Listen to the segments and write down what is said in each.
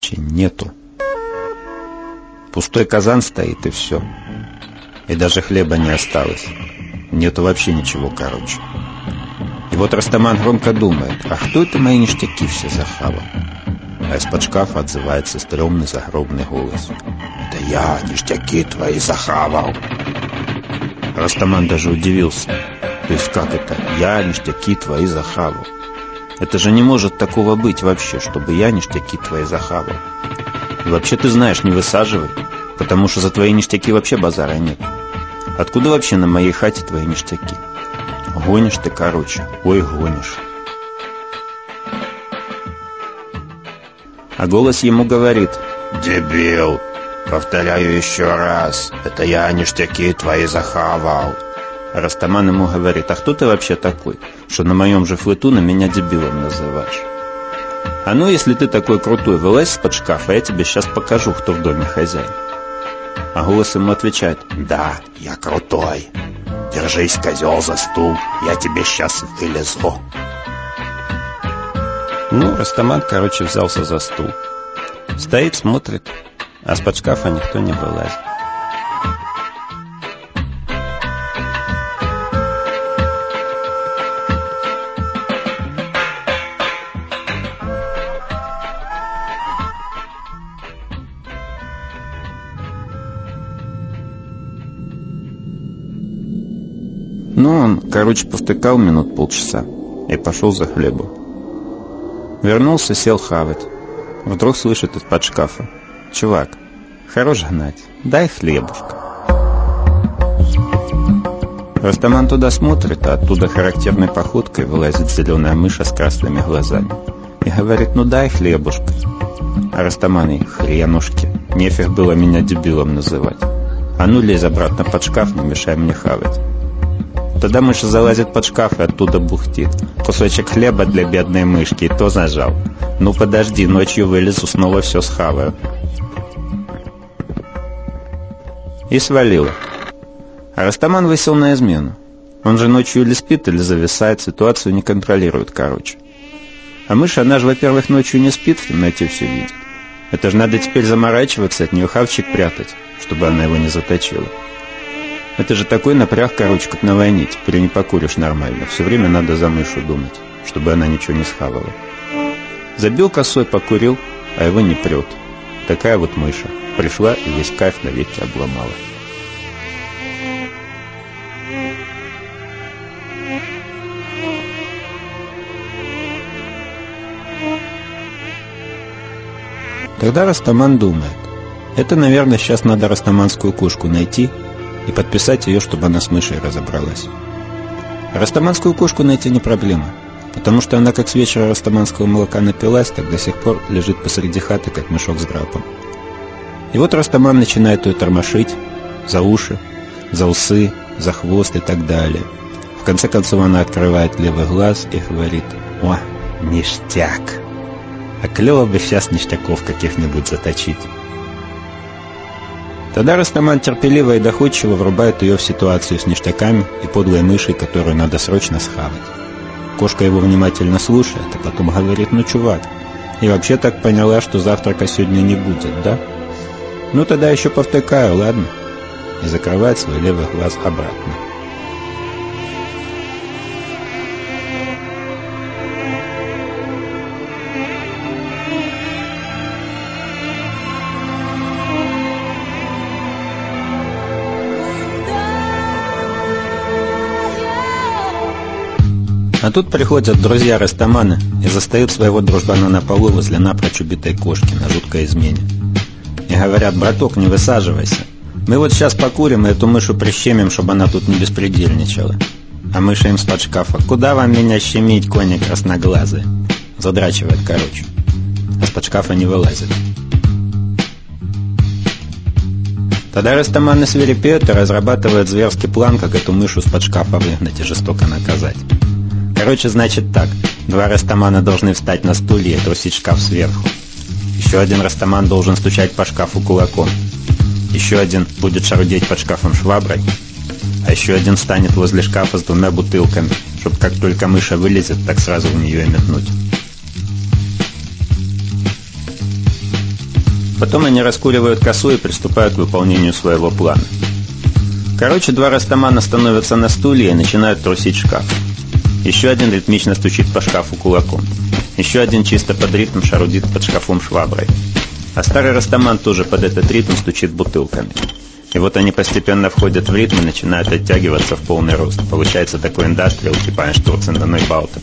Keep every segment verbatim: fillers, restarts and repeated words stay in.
короче, нету. Пустой казан стоит, и все. И даже хлеба не осталось. Нету вообще ничего, короче. И вот Растаман громко думает: а кто это мои ништяки все захавал? А из-под шкафа отзывается стрёмный загробный голос: это я ништяки твои захавал. Растаман даже удивился. То есть как это? Я ништяки твои захавал? Это же не может такого быть вообще, чтобы я ништяки твои захавал. И вообще, ты знаешь, не высаживай, потому что за твои ништяки вообще базара нет. Откуда вообще на моей хате твои ништяки? Гонишь ты, короче, ой, гонишь. А голос ему говорит: дебил, повторяю еще раз, это я ништяки твои захавал. А Растаман ему говорит: а кто ты вообще такой, что на моем же флету на меня дебилом называешь? А ну, если ты такой крутой, вылазь из-под шкафа, я тебе сейчас покажу, кто в доме хозяин. А голос ему отвечает: да, я крутой. Держись, козел, за стул, я тебе сейчас вылезу. Ну, Растаман, короче, взялся за стул. Стоит, смотрит, а с-под шкафа никто не вылазит. Ну, он, короче, повтыкал минут полчаса и пошел за хлебом. Вернулся, сел хавать. Вдруг слышит из-под шкафа: чувак, хорош гнать, дай хлебушка. Растаман туда смотрит, а оттуда характерной походкой вылазит зеленая мыша с красными глазами и говорит: ну дай хлебушка. А Растаман ей: хренушки, нефиг было меня дебилом называть. А ну лезь обратно под шкаф, не мешай мне хавать. Тогда мыша залазит под шкаф и оттуда бухтит: кусочек хлеба для бедной мышки, и то зажал. Ну подожди, ночью вылезу, снова все схаваю. И свалила. А Растаман высел на измену. Он же ночью или спит, или зависает, ситуацию не контролирует, короче. А мышь, она же, во-первых, ночью не спит, в темноте все видит. Это же надо теперь заморачиваться, от нее хавчик прятать, чтобы она его не заточила. Это же такой напряг, короче, как на войне. Теперь не покуришь нормально. Все время надо за мышу думать, чтобы она ничего не схавала. Забил косой, покурил, а его не прет. Такая вот мыша. Пришла и весь кайф навеки обломала. Тогда Растаман думает: это, наверное, сейчас надо растаманскую кошку найти и подписать ее, чтобы она с мышей разобралась. А растаманскую кошку найти не проблема, потому что она как с вечера растаманского молока напилась, так до сих пор лежит посреди хаты, как мешок с драпом. И вот Растаман начинает ее тормошить за уши, за усы, за хвост и так далее. В конце концов она открывает левый глаз и говорит: о, ништяк! А клево бы сейчас ништяков каких-нибудь заточить. Тогда Растаман терпеливо и доходчиво врубает ее в ситуацию с ништяками и подлой мышей, которую надо срочно схавать. Кошка его внимательно слушает, а потом говорит: ну, чувак, и вообще так поняла, что завтрака сегодня не будет, да? Ну, тогда еще повтыкаю, ладно? И закрывает свой левый глаз обратно. А тут приходят друзья Растамана и застают своего дружбана на полу возле напрочь убитой кошки на жуткой измене. И говорят: браток, не высаживайся. Мы вот сейчас покурим и эту мышу прищемим, чтобы она тут не беспредельничала. А мыша им из-под шкафа: куда вам меня щемить, кони красноглазые? Задрачивает, короче. А из-под шкафа не вылазит. Тогда Растаман свирепеет и разрабатывает зверский план, как эту мышу из-под шкафа выгнать и жестоко наказать. Короче, значит так. Два Растамана должны встать на стулья и трусить шкаф сверху. Еще один Растаман должен стучать по шкафу кулаком. Еще один будет шарудеть под шкафом шваброй. А еще один станет возле шкафа с двумя бутылками, чтобы как только мыша вылезет, так сразу в нее и метнуть. Потом они раскуривают косу и приступают к выполнению своего плана. Короче, два растамана становятся на стулья и начинают трусить шкаф. Еще один ритмично стучит по шкафу кулаком. Еще один чисто под ритм шарудит под шкафом шваброй. А старый растаман тоже под этот ритм стучит бутылками. И вот они постепенно входят в ритм и начинают оттягиваться в полный рост. Получается такой индастриал, типа Einstürzen Neubauten.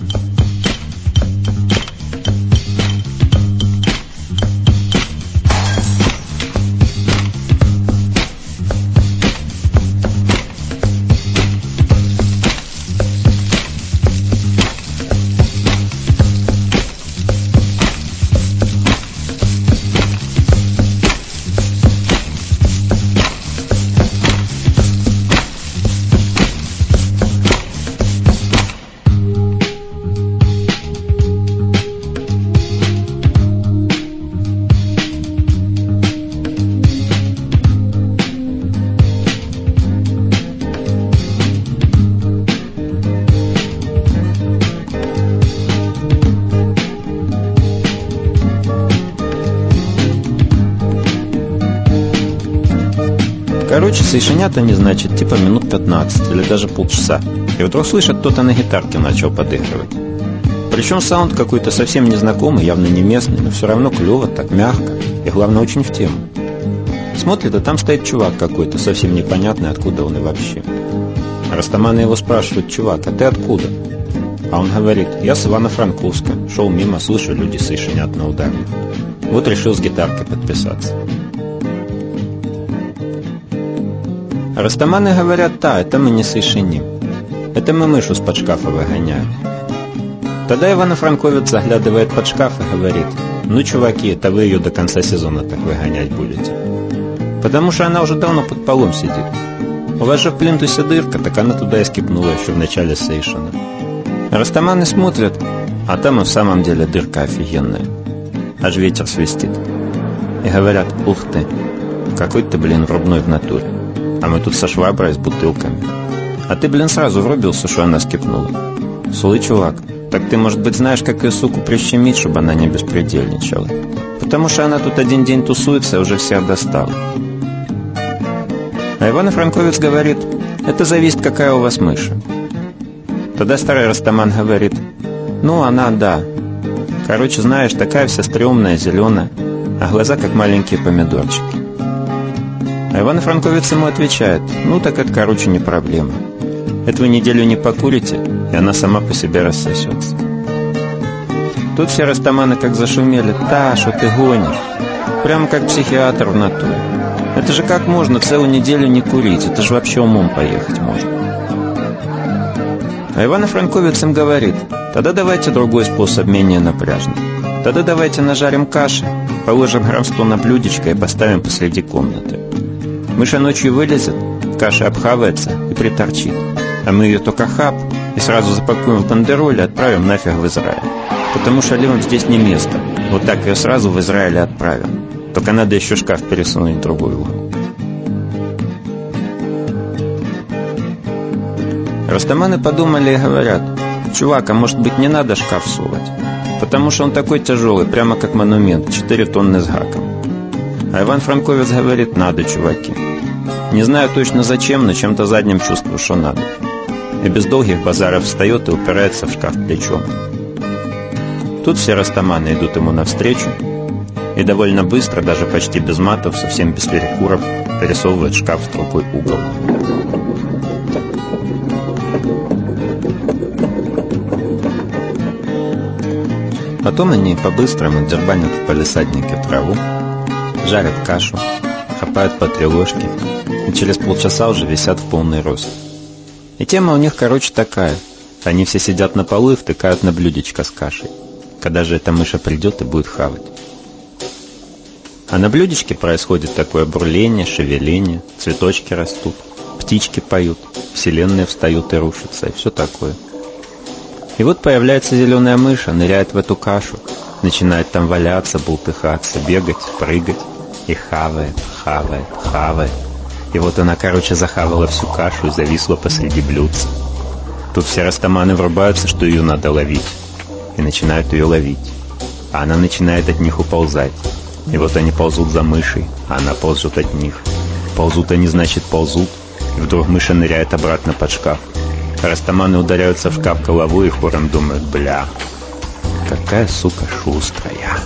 Короче, совершенят они, значит, типа минут пятнадцать или даже полчаса. И вдруг слышат, кто-то на гитарке начал подыгрывать. Причем саунд какой-то совсем незнакомый, явно не местный, но все равно клево, так мягко. И главное, очень в тему. Смотрит, а там стоит чувак какой-то, совсем непонятный, откуда он и вообще. Растаманы его спрашивают: чувак, а ты откуда? А он говорит: я с Ивано-Франковска. Шел мимо, слышу, люди совершенят на ударных. Вот решил с гитаркой подписаться. Растаманы говорят: да, это мы не совершеним. Это мы мышу из-под шкафа выгоняем. Тогда Ивано-Франковец заглядывает под шкаф и говорит: ну, чуваки, это вы ее до конца сезона так выгонять будете. Потому что она уже давно под полом сидит. У вас же в плинтусе дырка, так она туда и скипнула еще в начале сейшена. Растаманы смотрят, а там и в самом деле дырка офигенная. Аж ветер свистит. И говорят: ух ты, какой ты, блин, врубной в натуре. А мы тут со шваброй с бутылками. А ты, блин, сразу врубился, что она скипнула. Слушай, чувак, так ты, может быть, знаешь, как ее, суку, прищемить, чтобы она не беспредельничала? Потому что она тут один день тусуется и уже всех достала. А Ивано-Франковец говорит: это зависит, какая у вас мыша. Тогда старый растаман говорит: ну, она, да. Короче, знаешь, такая вся стрёмная, зеленая, а глаза как маленькие помидорчики. А Ивано-Франковец ему отвечает: ну, так это, короче, не проблема. Это вы неделю не покурите, и она сама по себе рассосется. Тут все растаманы как зашумели: да, что ты гонишь? Прямо как психиатр в натуре. Это же как можно целую неделю не курить? Это же вообще умом поехать можно. А Ивано-Франковец им говорит: тогда давайте другой способ, менее напряжный. Тогда давайте нажарим каши, положим грамм сто на блюдечко и поставим посреди комнаты. Мыша ночью вылезет, каша обхавается и приторчит. А мы ее только хап и сразу запакуем в бандероль и отправим нафиг в Израиль. Потому что Леон здесь не место. Вот так ее сразу в Израиль отправим. Только надо еще шкаф пересунуть в другой угол. Растаманы подумали и говорят: чувак, а может быть не надо шкаф сувать? Потому что он такой тяжелый, прямо как монумент, четыре тонны с гаком. А Иван-Франковец говорит: надо, чуваки. Не знаю точно зачем, но чем-то задним чувствую, что надо. И без долгих базаров встает и упирается в шкаф плечом. Тут все растаманы идут ему навстречу и довольно быстро, даже почти без матов, совсем без перекуров, пересовывают шкаф в другой угол. Потом они по-быстрому дербанят в палисаднике траву, жарят кашу, хапают по три ложки и через полчаса уже висят в полный рост. И тема у них, короче, такая: они все сидят на полу и втыкают на блюдечко с кашей. Когда же эта мыша придет и будет хавать? А на блюдечке происходит такое бурление, шевеление, цветочки растут, птички поют, вселенная встают и рушится, и все такое. И вот появляется зеленая мыша, ныряет в эту кашу, начинает там валяться, бултыхаться, бегать, прыгать, и хавает, хавает, хавает. И вот она, короче, захавала всю кашу и зависла посреди блюдца. Тут все растаманы врубаются, что ее надо ловить, и начинают ее ловить. А она начинает от них уползать. И вот они ползут за мышей, а она ползет от них. Ползут они, значит, ползут. И вдруг мыша ныряет обратно под шкаф. Растаманы ударяются в шкаф головой и хором думают: бля, какая сука шустрая.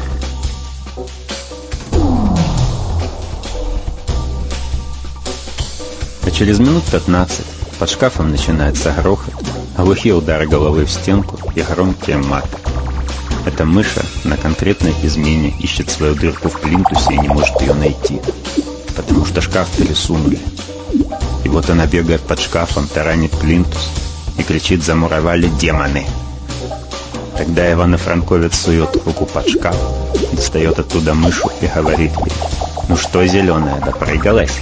А через минут пятнадцать под шкафом начинается грохот, глухие удары головы в стенку и громкие маты. Эта мыша на конкретной измене ищет свою дырку в плинтусе и не может ее найти, потому что шкаф пересунули. И вот она бегает под шкафом, таранит плинтус и кричит: замуровали демоны. Тогда Ивано-Франковец сует руку под шкаф, достает оттуда мышу и говорит ей: ну что, зеленая, допрыгалась?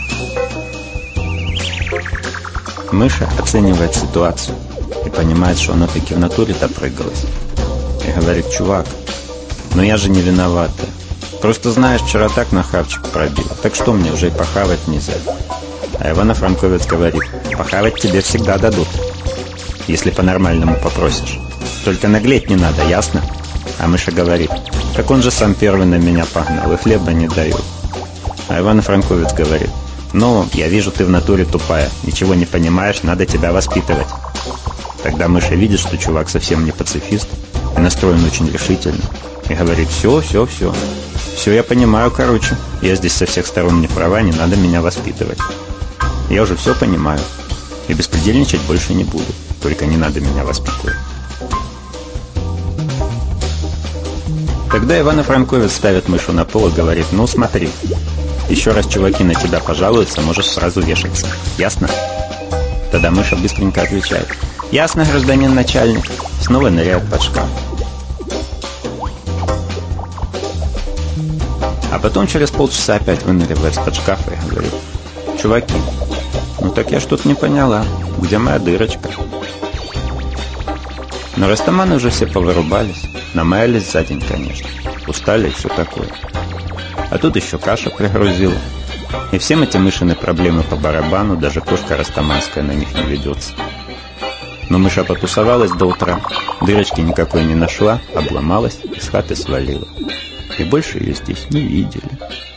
Мыша оценивает ситуацию и понимает, что она таки в натуре допрыгалась. И говорит: чувак, ну я же не виновата. Просто, знаешь, вчера так на хавчик пробила. Так что, мне уже и похавать нельзя? А Ивано-Франковец говорит: похавать тебе всегда дадут, если по-нормальному попросишь. Только наглеть не надо, ясно? А мыша говорит: так он же сам первый на меня погнал и хлеба не дает. А Ивано-Франковец говорит: ну, я вижу, ты в натуре тупая, ничего не понимаешь, надо тебя воспитывать. Тогда мыша видит, что чувак совсем не пацифист и настроен очень решительно, и говорит: все, все, все, все я понимаю, короче, я здесь со всех сторон не права, не надо меня воспитывать. Я уже все понимаю, и беспредельничать больше не буду, только не надо меня воспитывать. Тогда Ивано-Франковец ставит мышу на пол и говорит: ну смотри, еще раз чуваки на тебя пожалуются, можешь сразу вешаться, ясно? Тогда мыша быстренько отвечает: ясно, гражданин начальник. Снова ныряет под шкаф. А потом через полчаса опять выныривает из-под шкафа и говорит: чуваки, ну так я что-то не поняла, где моя дырочка? Но растаманы уже все повырубались, намаялись за день, конечно, устали и все такое. А тут еще каша пригрузила. И всем эти мышины проблемы по барабану, даже кошка растаманская на них не ведется. Но мыша потусовалась до утра, дырочки никакой не нашла, обломалась и с хаты свалила. И больше ее здесь не видели.